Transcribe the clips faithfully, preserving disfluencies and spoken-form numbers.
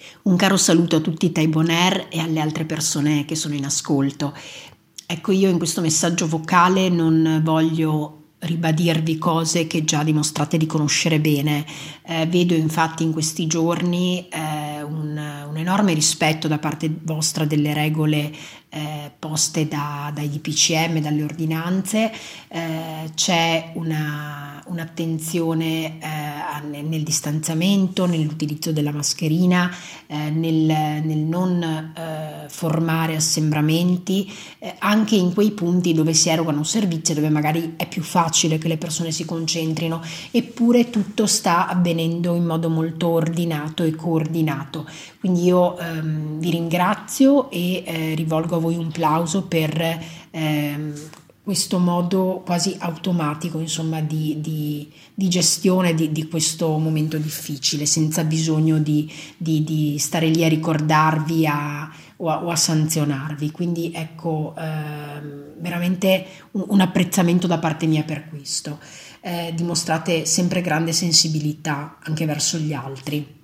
Un caro saluto a tutti i Taibonair e alle altre persone che sono in ascolto. Ecco, io in questo messaggio vocale non voglio ribadirvi cose che già dimostrate di conoscere bene. Eh, vedo infatti in questi giorni eh, un, un enorme rispetto da parte vostra delle regole eh, poste da, dai D P C M, dalle ordinanze. Eh, c'è una, un'attenzione eh, nel, nel distanziamento, nell'utilizzo della mascherina, eh, nel, nel non eh, formare assembramenti, eh, anche in quei punti dove si erogano servizi, dove magari è più facile che le persone si concentrino, eppure tutto sta avvenendo in modo molto ordinato e coordinato. Quindi io ehm, vi ringrazio e eh, rivolgo a voi un plauso per ehm, questo modo quasi automatico, insomma, di, di, di gestione di, di questo momento difficile, senza bisogno di, di, di stare lì a ricordarvi a, o, a, o a sanzionarvi. Quindi ecco, ehm, veramente un, un apprezzamento da parte mia per questo. Eh, dimostrate sempre grande sensibilità anche verso gli altri.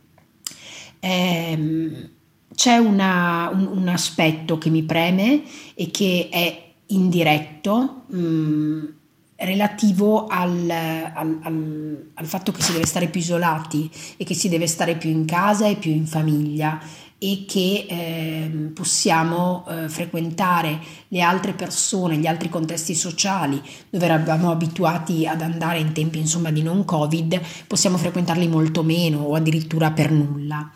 Eh, c'è una, un, un aspetto che mi preme e che è indiretto, mh, relativo al, al, al, al fatto che si deve stare più isolati e che si deve stare più in casa e più in famiglia, e che eh, possiamo eh, frequentare le altre persone, gli altri contesti sociali dove eravamo abituati ad andare in tempi, insomma, di non Covid, possiamo frequentarli molto meno o addirittura per nulla.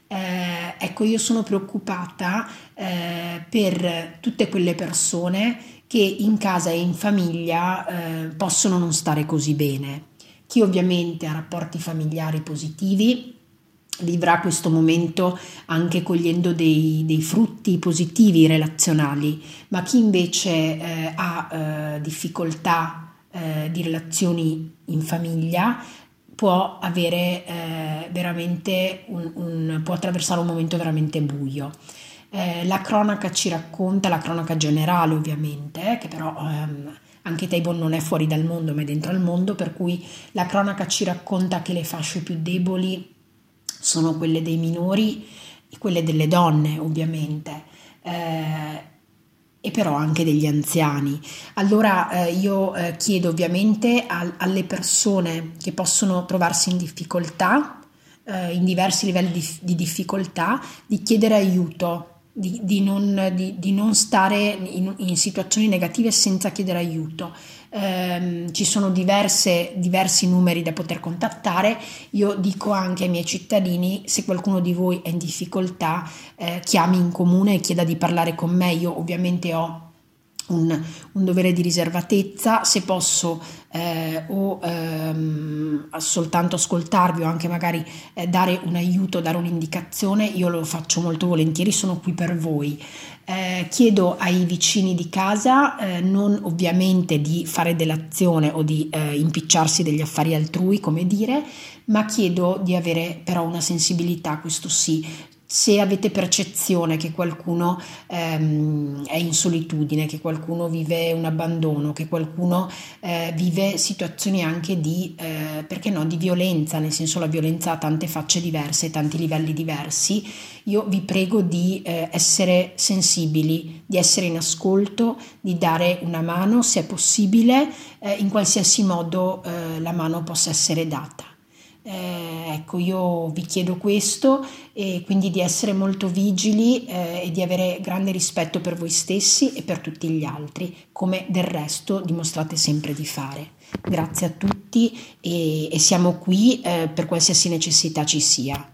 Eh, ecco, io sono preoccupata eh, per tutte quelle persone che in casa e in famiglia eh, possono non stare così bene. Chi ovviamente ha rapporti familiari positivi vivrà questo momento anche cogliendo dei, dei frutti positivi relazionali, ma chi invece eh, ha eh, difficoltà eh, di relazioni in famiglia può avere eh, veramente un, un, può attraversare un momento veramente buio. Eh, la cronaca ci racconta, la cronaca generale ovviamente, eh, che però ehm, anche Taiwan non è fuori dal mondo ma è dentro al mondo, per cui la cronaca ci racconta che le fasce più deboli sono quelle dei minori e quelle delle donne ovviamente, eh, e però anche degli anziani. Allora eh, io eh, chiedo ovviamente a, alle persone che possono trovarsi in difficoltà, eh, in diversi livelli di, di difficoltà, di chiedere aiuto, di, di, non, di, di non stare in, in situazioni negative senza chiedere aiuto. Eh, ci sono diverse, diversi numeri da poter contattare. Io dico anche ai miei cittadini: se qualcuno di voi è in difficoltà, eh, chiami in comune e chieda di parlare con me. Io ovviamente ho un, un dovere di riservatezza, se posso eh, o ehm, soltanto ascoltarvi o anche magari eh, dare un aiuto, dare un'indicazione, io lo faccio molto volentieri, sono qui per voi. Eh, chiedo ai vicini di casa eh, non ovviamente di fare delazione o di eh, impicciarsi degli affari altrui, come dire, ma chiedo di avere però una sensibilità, questo sì. Se avete percezione che qualcuno ehm, è in solitudine, che qualcuno vive un abbandono, che qualcuno eh, vive situazioni anche di, eh, perché no, di violenza, nel senso la violenza ha tante facce diverse, tanti livelli diversi, io vi prego di eh, essere sensibili, di essere in ascolto, di dare una mano se è possibile, eh, in qualsiasi modo eh, la mano possa essere data. Eh, ecco, io vi chiedo questo, e quindi di essere molto vigili eh, e di avere grande rispetto per voi stessi e per tutti gli altri, come del resto dimostrate sempre di fare. Grazie a tutti e, e siamo qui eh, per qualsiasi necessità ci sia.